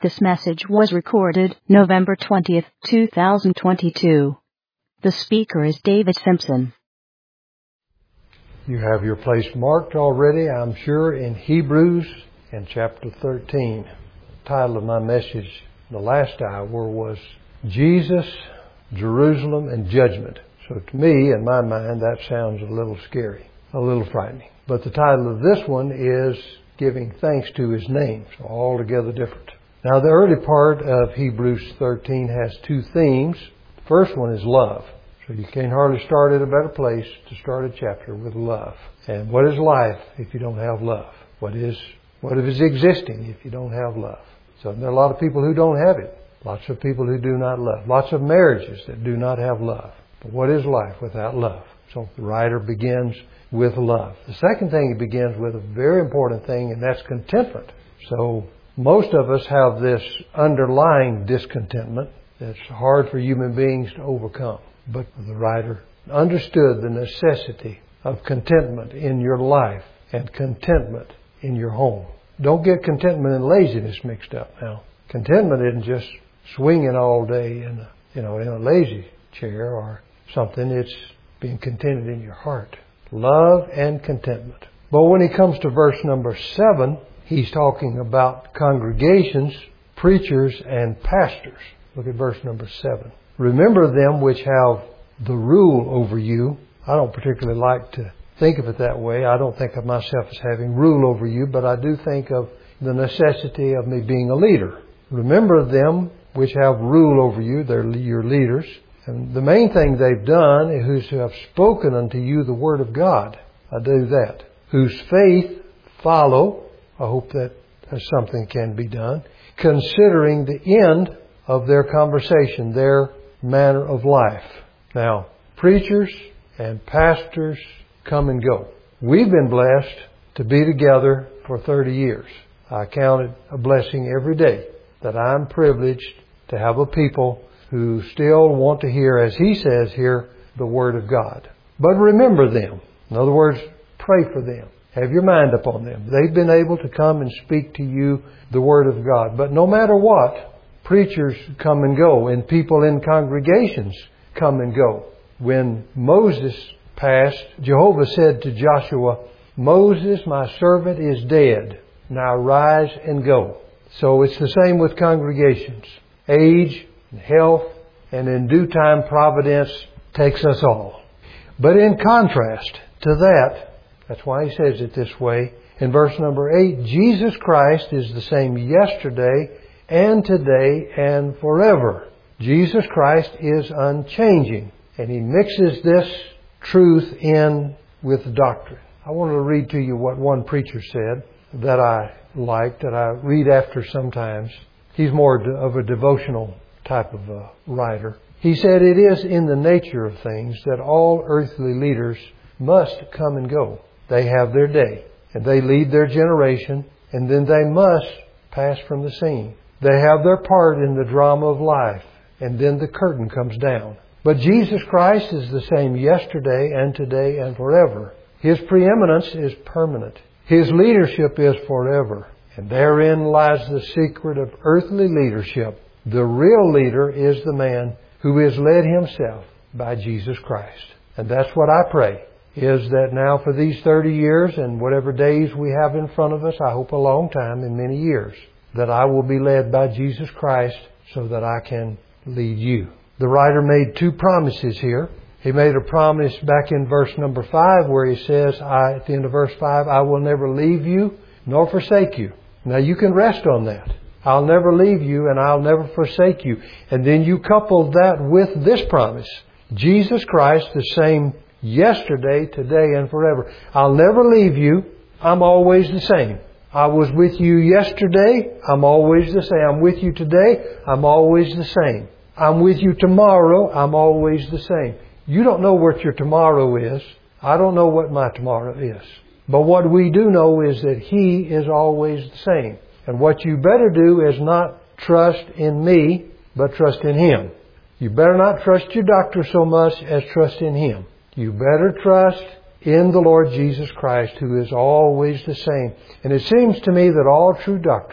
This message was recorded November 20th, 2022. The speaker is David Simpson. You have your place marked already, I'm sure, in Hebrews in chapter 13. The title of my message the last hour was Jesus, Jerusalem, and Judgment. So to me, in my mind, that sounds a little scary, a little frightening. But the title of this one is Giving Thanks to His Name, so altogether different. Now, the early part of Hebrews 13 has two themes. The first one is love. So you can't hardly start at a better place to start a chapter with love. And what is life if you don't have love? What is existing if you don't have love? So there are a lot of people who don't have it. Lots of people who do not love. Lots of marriages that do not have love. But what is life without love? So the writer begins with love. The second thing he begins with, a very important thing, and that's contentment. So most of us have this underlying discontentment that's hard for human beings to overcome. But the writer understood the necessity of contentment in your life and contentment in your home. Don't get contentment and laziness mixed up now. Contentment isn't just swinging all day in a lazy chair or something. It's being contented in your heart. Love and contentment. But when he comes to verse number 7, he's talking about congregations, preachers, and pastors. Look at verse number 7. Remember them which have the rule over you. I don't particularly like to think of it that way. I don't think of myself as having rule over you, but I do think of the necessity of me being a leader. Remember them which have rule over you. They're your leaders. And the main thing they've done is who have spoken unto you the word of God. I do that. Whose faith follow. I hope that something can be done. Considering the end of their conversation, their manner of life. Now, preachers and pastors come and go. We've been blessed to be together for 30 years. I count it a blessing every day that I'm privileged to have a people who still want to hear, as he says here, the Word of God. But remember them. In other words, pray for them. Have your mind upon them. They've been able to come and speak to you the Word of God. But no matter what, preachers come and go, and people in congregations come and go. When Moses passed, Jehovah said to Joshua, Moses, my servant, is dead. Now rise and go. So it's the same with congregations. Age, health, and in due time providence takes us all. But in contrast to that, that's why he says it this way, in verse number 8, Jesus Christ is the same yesterday and today and forever. Jesus Christ is unchanging. And he mixes this truth in with doctrine. I want to read to you what one preacher said that I like, that I read after sometimes. He's more of a devotional type of a writer. He said, it is in the nature of things that all earthly leaders must come and go. They have their day, and they lead their generation, and then they must pass from the scene. They have their part in the drama of life, and then the curtain comes down. But Jesus Christ is the same yesterday and today and forever. His preeminence is permanent. His leadership is forever. And therein lies the secret of earthly leadership. The real leader is the man who is led himself by Jesus Christ. And that's what I pray, is that now for these 30 years and whatever days we have in front of us, I hope a long time and many years, that I will be led by Jesus Christ so that I can lead you. The writer made two promises here. He made a promise back in verse number 5 where he says, at the end of verse 5, I will never leave you nor forsake you. Now you can rest on that. I'll never leave you and I'll never forsake you. And then you couple that with this promise. Jesus Christ, the same yesterday, today, and forever. I'll never leave you. I'm always the same. I was with you yesterday. I'm always the same. I'm with you today. I'm always the same. I'm with you tomorrow. I'm always the same. You don't know what your tomorrow is. I don't know what my tomorrow is. But what we do know is that He is always the same. And what you better do is not trust in me, but trust in Him. You better not trust your doctor so much as trust in Him. You better trust in the Lord Jesus Christ, who is always the same. And it seems to me that all true doctrine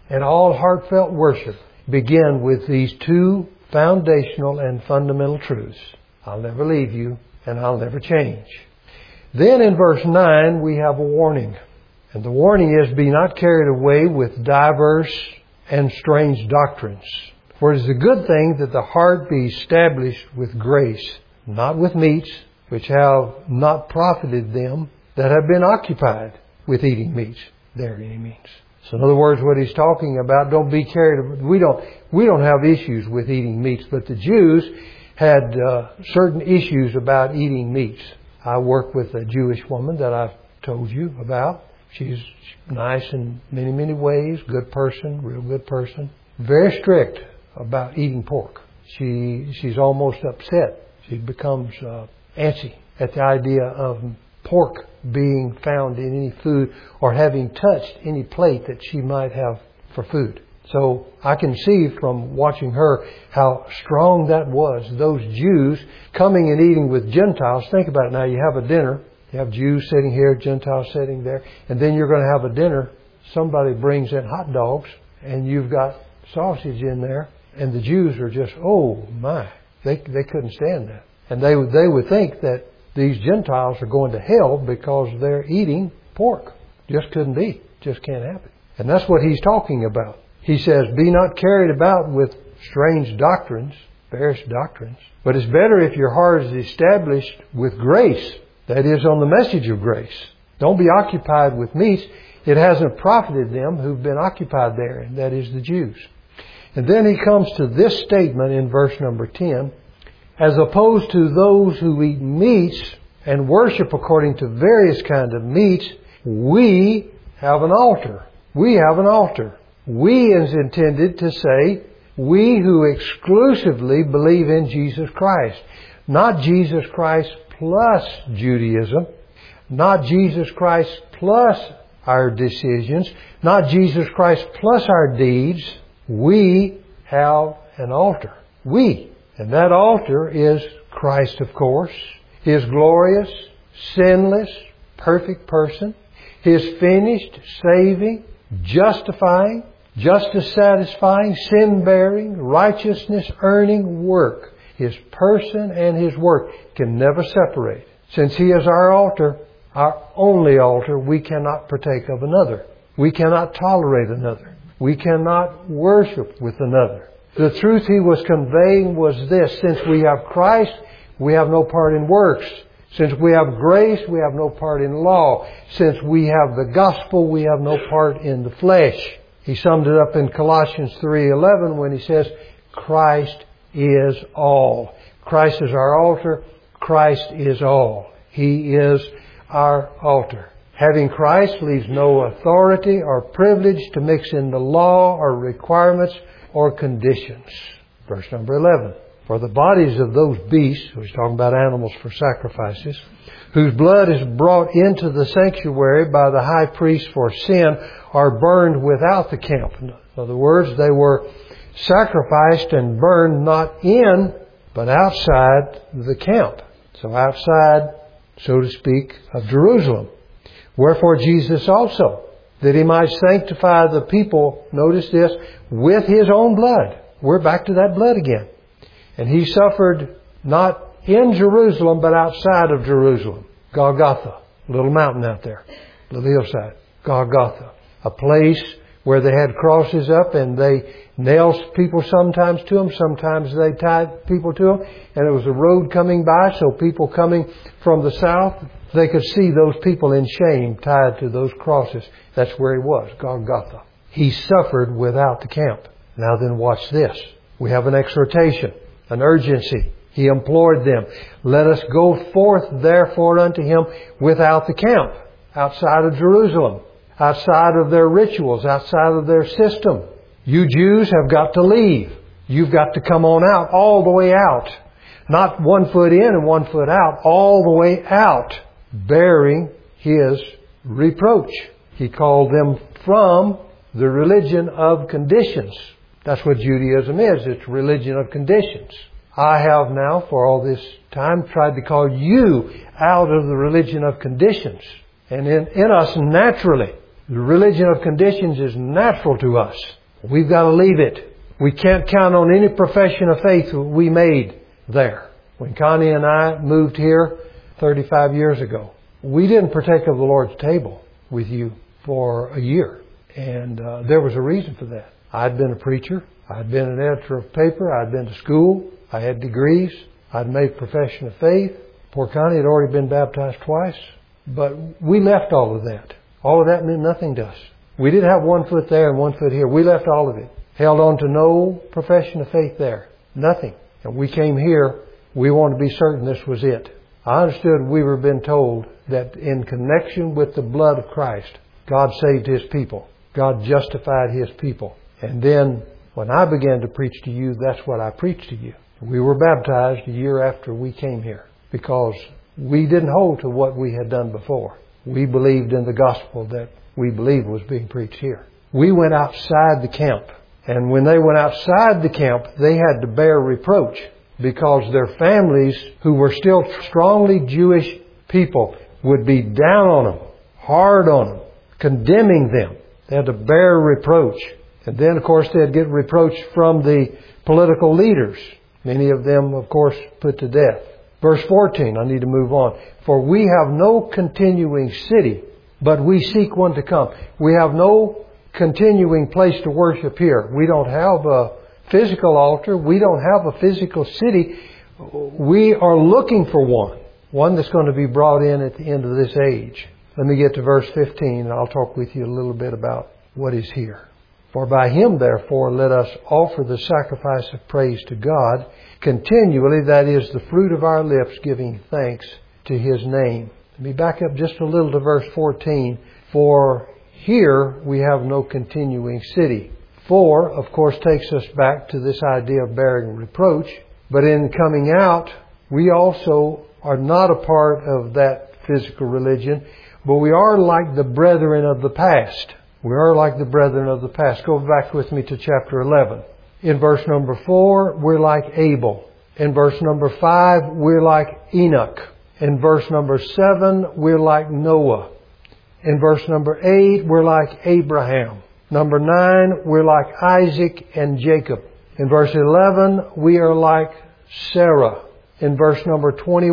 and all heartfelt worship begin with these two foundational and fundamental truths. I'll never leave you, and I'll never change. Then in verse 9 we have a warning. And the warning is, be not carried away with diverse and strange doctrines. For it is a good thing that the heart be established with grace, not with meats, which have not profited them that have been occupied with eating meats. There he means. So in other words, what he's talking about, don't be carried away. We don't have issues with eating meats, but the Jews had certain issues about eating meats. I work with a Jewish woman that I've told you about. She's nice in many, many ways. Good person, real good person. Very strict about eating pork. She's almost upset. She becomes antsy at the idea of pork being found in any food or having touched any plate that she might have for food. So I can see from watching her how strong that was. Those Jews coming and eating with Gentiles. Think about it now. You have a dinner. You have Jews sitting here, Gentiles sitting there. And then you're going to have a dinner. Somebody brings in hot dogs and you've got sausage in there. And the Jews are just, oh my. They couldn't stand that. And they would think that these Gentiles are going to hell because they're eating pork. Just couldn't be. Just can't happen. And that's what he's talking about. He says, be not carried about with strange doctrines, various doctrines. But it's better if your heart is established with grace. That is, on the message of grace. Don't be occupied with meats. It hasn't profited them who've been occupied there, and that is the Jews. And then he comes to this statement in verse number 10. As opposed to those who eat meats and worship according to various kinds of meats, we have an altar. We have an altar. We is intended to say, we who exclusively believe in Jesus Christ. Not Jesus Christ plus Judaism. Not Jesus Christ plus our decisions. Not Jesus Christ plus our deeds. We have an altar. We. And that altar is Christ, of course. His glorious, sinless, perfect person. His finished, saving, justifying, justice satisfying, sin bearing, righteousness earning work. His person and His work can never separate. Since He is our altar, our only altar, we cannot partake of another. We cannot tolerate another. We cannot worship with another. The truth he was conveying was this: since we have Christ, we have no part in works. Since we have grace, we have no part in law. Since we have the gospel, we have no part in the flesh. He summed it up in Colossians 3:11 when he says, Christ is all. Christ is our altar. Christ is all. He is our altar. Having Christ leaves no authority or privilege to mix in the law or requirements or conditions. Verse number 11. For the bodies of those beasts, he's talking about animals for sacrifices, whose blood is brought into the sanctuary by the high priest for sin, are burned without the camp. In other words, they were sacrificed and burned not in, but outside the camp. So outside, so to speak, of Jerusalem. Wherefore Jesus also, that He might sanctify the people, notice this, with His own blood. We're back to that blood again. And He suffered not in Jerusalem, but outside of Jerusalem. Golgotha, a little mountain out there, a little hillside. Golgotha, a place where they had crosses up and they nailed people sometimes to them, sometimes they tied people to them. And it was a road coming by, so people coming from the south, they could see those people in shame tied to those crosses. That's where He was, Golgotha. He suffered without the camp. Now then watch this. We have an exhortation, an urgency. He implored them, let us go forth therefore unto Him without the camp, outside of Jerusalem, outside of their rituals, outside of their system. You Jews have got to leave. You've got to come on out, all the way out. Not 1 foot in and 1 foot out, all the way out, bearing His reproach. He called them from the religion of conditions. That's what Judaism is. It's religion of conditions. I have now, for all this time, tried to call you out of the religion of conditions. And in us, naturally, The religion of conditions is natural to us. We've got to leave it. We can't count on any profession of faith we made there. When Connie and I moved here 35 years ago, we didn't partake of the Lord's table with you for a year. And there was a reason for that. I'd been a preacher. I'd been an editor of paper. I'd been to school. I had degrees. I'd made profession of faith. Poor Connie had already been baptized twice. But we left all of that. All of that meant nothing to us. We didn't have one foot there and one foot here. We left all of it. Held on to no profession of faith there. Nothing. And we came here. We wanted to be certain this was it. I understood we were being told that in connection with the blood of Christ, God saved His people. God justified His people. And then when I began to preach to you, that's what I preached to you. We were baptized a year after we came here because we didn't hold to what we had done before. We believed in the gospel that we believed was being preached here. We went outside the camp. And when they went outside the camp, they had to bear reproach because their families, who were still strongly Jewish people, would be down on them, hard on them, condemning them. They had to bear reproach. And then, of course, they'd get reproach from the political leaders. Many of them, of course, put to death. Verse 14, I need to move on. For we have no continuing city, but we seek one to come. We have no continuing place to worship here. We don't have a physical altar. We don't have a physical city. We are looking for one that's going to be brought in at the end of this age. Let me get to verse 15, and I'll talk with you a little bit about what is here. For by Him, therefore, let us offer the sacrifice of praise to God continually, that is, the fruit of our lips, giving thanks to His name. Let me back up just a little to verse 14. For here we have no continuing city. For, of course, takes us back to this idea of bearing reproach. But in coming out, we also are not a part of that physical religion, but we are like the brethren of the past. We are like the brethren of the past. Go back with me to chapter 11. In verse number 4, we're like Abel. In verse number 5, we're like Enoch. In verse number 7, we're like Noah. In verse number 8, we're like Abraham. Number 9, we're like Isaac and Jacob. In verse 11, we are like Sarah. In verse number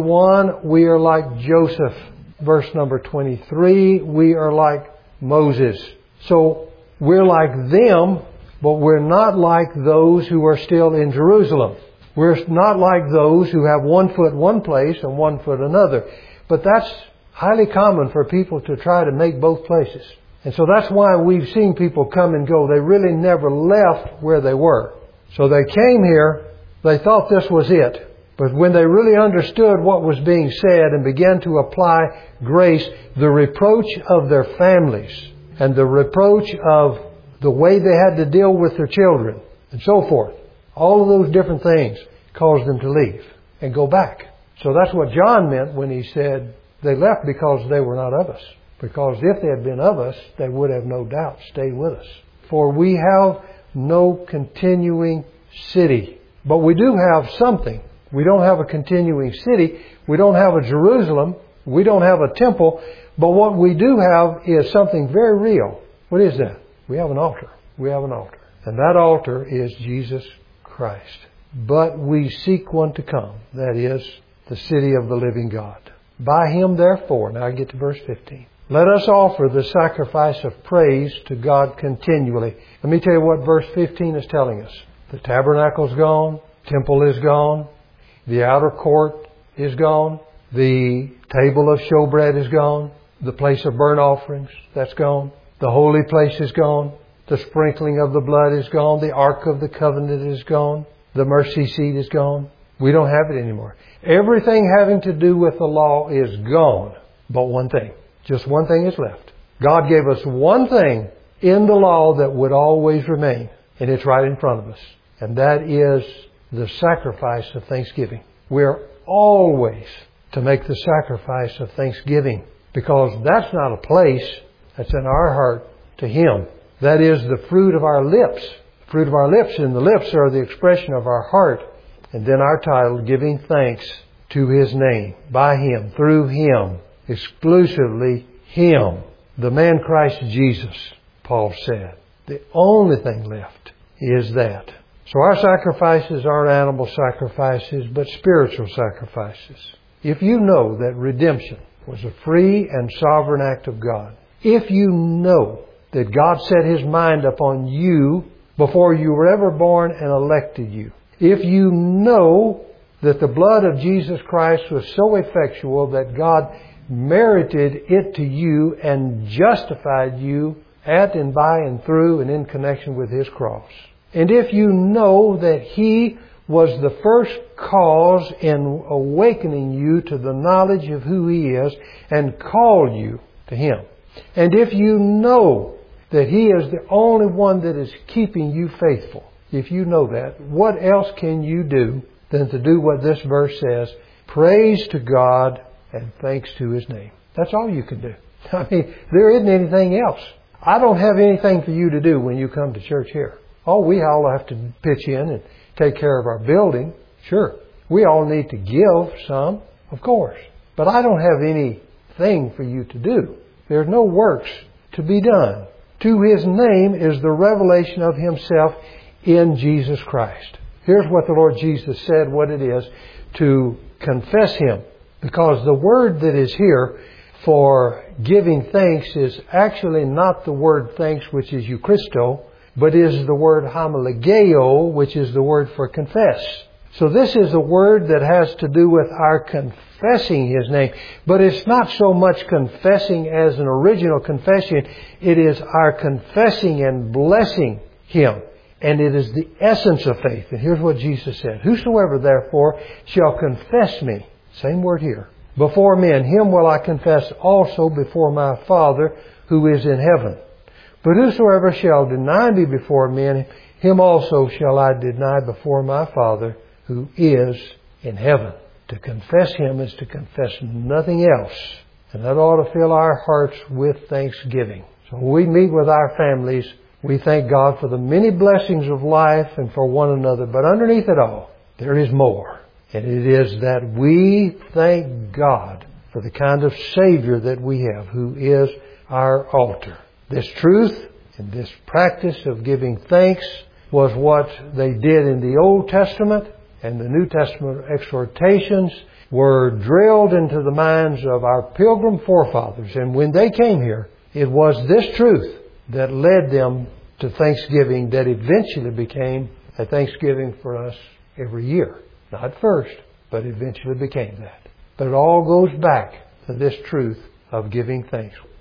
21, we are like Joseph. Verse number 23, we are like Moses. So we're like them, but we're not like those who are still in Jerusalem. We're not like those who have one foot one place and one foot another. But that's highly common for people to try to make both places. And so that's why we've seen people come and go. They really never left where they were. So they came here, they thought this was it. But when they really understood what was being said and began to apply grace, the reproach of their families and the reproach of the way they had to deal with their children and so forth, all of those different things caused them to leave and go back. So that's what John meant when he said they left because they were not of us. Because if they had been of us, they would have no doubt stayed with us. For we have no continuing city. But we do have something. We don't have a continuing city. We don't have a Jerusalem. We don't have a temple. But what we do have is something very real. What is that? We have an altar. We have an altar. And that altar is Jesus Christ. But we seek one to come. That is the city of the living God. By Him, therefore, now I get to verse 15. Let us offer the sacrifice of praise to God continually. Let me tell you what verse 15 is telling us. The tabernacle's gone. Temple is gone. The outer court is gone. The table of showbread is gone. The place of burnt offerings, that's gone. The holy place is gone. The sprinkling of the blood is gone. The Ark of the Covenant is gone. The mercy seat is gone. We don't have it anymore. Everything having to do with the law is gone. But one thing. Just one thing is left. God gave us one thing in the law that would always remain. And it's right in front of us. And that is the sacrifice of thanksgiving. We're always to make the sacrifice of thanksgiving. Because that's not a place. That's in our heart to Him. That is the fruit of our lips. The fruit of our lips, and the lips are the expression of our heart. And then our title, giving thanks to His name. By Him, through Him, exclusively Him. the man Christ Jesus, Paul said. The only thing left is that. So our sacrifices aren't animal sacrifices, but spiritual sacrifices. If you know that redemption was a free and sovereign act of God, if you know that God set His mind upon you before you were ever born and elected you, if you know that the blood of Jesus Christ was so effectual that God merited it to you and justified you at and by and through and in connection with His cross, and if you know that He was the first cause in awakening you to the knowledge of who He is and called you to Him, and if you know that He is the only one that is keeping you faithful, if you know that, what else can you do than to do what this verse says? Praise to God and thanks to His name. That's all you can do. I mean, there isn't anything else. I don't have anything for you to do when you come to church here. Oh, we all have to pitch in and take care of our building. Sure. We all need to give some, of course. But I don't have anything for you to do. There's no works to be done. To His name is the revelation of Himself in Jesus Christ. Here's what the Lord Jesus said, what it is to confess Him. Because the word that is here for giving thanks is actually not the word thanks, which is Eucharisto, but is the word homologeo, which is the word for confess. So this is a word that has to do with our confessing His name. But it's not so much confessing as an original confession. It is our confessing and blessing Him. And it is the essence of faith. And here's what Jesus said. Whosoever therefore shall confess me, same word here, before men, him will I confess also before my Father who is in heaven. But whosoever shall deny me before men, him also shall I deny before my Father who is in heaven. To confess Him is to confess nothing else. And that ought to fill our hearts with thanksgiving. So when we meet with our families, we thank God for the many blessings of life and for one another. But underneath it all, there is more. And it is that we thank God for the kind of Savior that we have, who is our altar. This truth and this practice of giving thanks was what they did in the Old Testament, and the New Testament exhortations were drilled into the minds of our pilgrim forefathers. And when they came here, it was this truth that led them to Thanksgiving that eventually became a Thanksgiving for us every year. Not first, but eventually became that. But it all goes back to this truth of giving thanks.